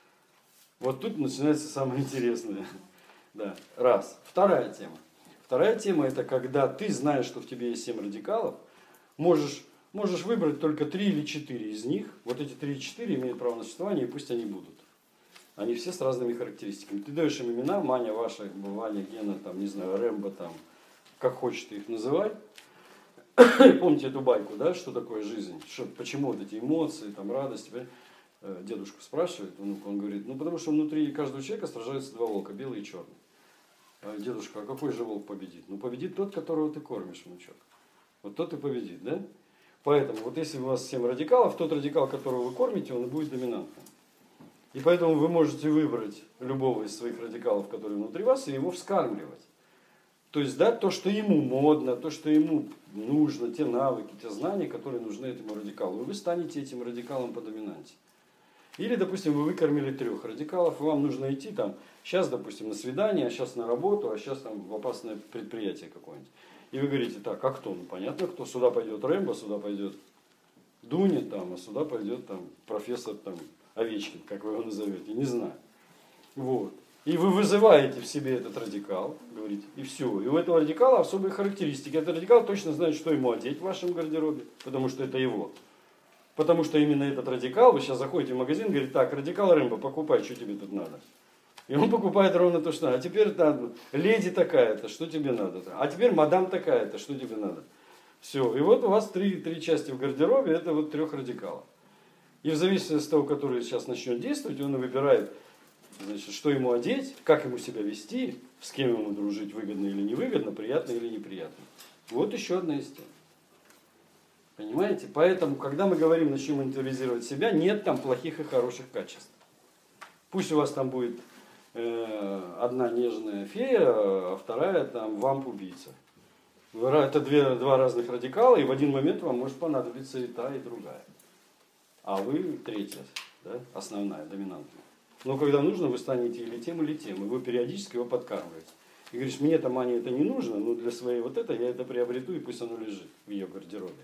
S1: Вот тут начинается самое интересное. Да. Раз. Вторая тема. Вторая тема – это когда ты знаешь, что в тебе есть семь радикалов, можешь, можешь выбрать только три или четыре из них. Вот эти три и четыре имеют право на существование, и пусть они будут. Они все с разными характеристиками. Ты даешь им имена, Маня, Ваша, Ваня, Гена, там, не знаю, Рэмбо, там, как хочешь ты их называй. Помните эту байку, да, что такое жизнь? Что, почему вот эти эмоции, там, радость? Дедушку спрашивает, он, он говорит, ну потому что внутри каждого человека сражаются два волка, белый и черный. Дедушка, а какой же волк победит? Ну победит тот, которого ты кормишь, внучок. Вот тот и победит, да? Поэтому вот если у вас семь радикалов, тот радикал, которого вы кормите, он и будет доминантным. И поэтому вы можете выбрать любого из своих радикалов, которые внутри вас, и его вскармливать. То есть дать то, что ему модно, то, что ему нужно, те навыки, те знания, которые нужны этому радикалу. И вы станете этим радикалом по доминанте. Или, допустим, вы выкормили трех радикалов, и вам нужно идти там, сейчас, допустим, на свидание, а сейчас на работу, а сейчас там в опасное предприятие какое-нибудь. И вы говорите, так, а кто? Ну, понятно, кто. Сюда пойдет Рэмбо, сюда пойдет Дуня, там, а сюда пойдет там, профессор там, Овечкин, как вы его назовете, не знаю. Вот. И вы вызываете в себе этот радикал, говорите, и все. И у этого радикала особые характеристики. Этот радикал точно знает, что ему одеть в вашем гардеробе, потому что это его. Потому что именно этот радикал, вы сейчас заходите в магазин, говорите, так, радикал Рэмбо, покупай, что тебе тут надо. И он покупает ровно то, что надо. А теперь там, леди такая-то, что тебе надо? А теперь мадам такая-то, что тебе надо? Все. И вот у вас три, три части в гардеробе, это вот трех радикалов. И в зависимости от того, который сейчас начнет действовать, он выбирает, значит, что ему одеть, как ему себя вести, с кем ему дружить, выгодно или невыгодно, приятно или неприятно. Вот еще одна из тем. Понимаете? Поэтому, когда мы говорим, начнем инвентаризировать себя, нет там плохих и хороших качеств. Пусть у вас там будет э, одна нежная фея, а вторая там вамп-убийца. Это две, два разных радикала, и в один момент вам может понадобиться и та, и другая. А вы третья, да, основная, доминантная. Но когда нужно, вы станете или тем, или тем, и вы периодически его подкармливаете. И говоришь, мне-то, Мане, это не нужно, но для своей вот это я это приобрету, и пусть оно лежит в ее гардеробе.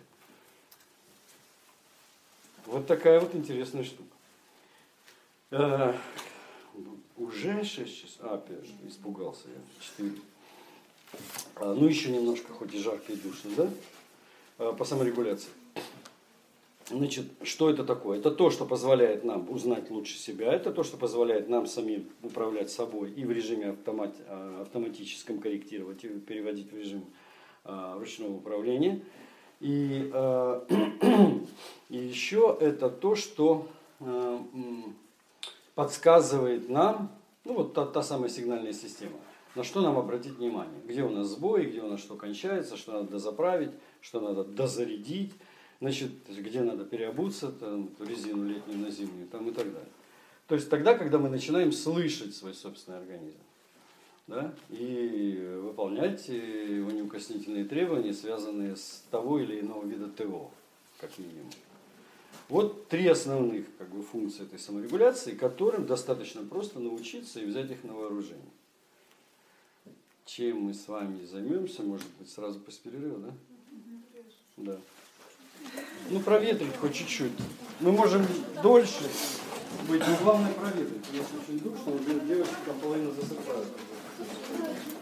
S1: Вот такая вот интересная штука. А, уже шесть часов. А, опять же, испугался я. четыре. А, ну, еще немножко, хоть и жарко и душно, да? А, по саморегуляции. Значит, что это такое? Это то, что позволяет нам узнать лучше себя. Это то, что позволяет нам самим управлять собой и в режиме автомат, автоматическом корректировать, и переводить в режим а, ручного управления. И, э, и еще это то, что э, подсказывает нам, ну вот та, та самая сигнальная система, на что нам обратить внимание, где у нас сбой, где у нас что кончается, что надо дозаправить, что надо дозарядить, значит, где надо переобуться, там, резину летнюю на зимнюю там, и так далее. То есть тогда, когда мы начинаем слышать свой собственный организм. Да, и выполнять его неукоснительные требования, связанные с того или иного вида ТО, как минимум. Вот три основных как бы, функции этой саморегуляции, которым достаточно просто научиться и взять их на вооружение. Чем мы с вами займемся, может быть, сразу после перерыва, да? Да. Ну, проветрить хоть чуть-чуть. Мы можем дольше быть, но главное проветрить. Если очень душно, девочки там половину засыпают.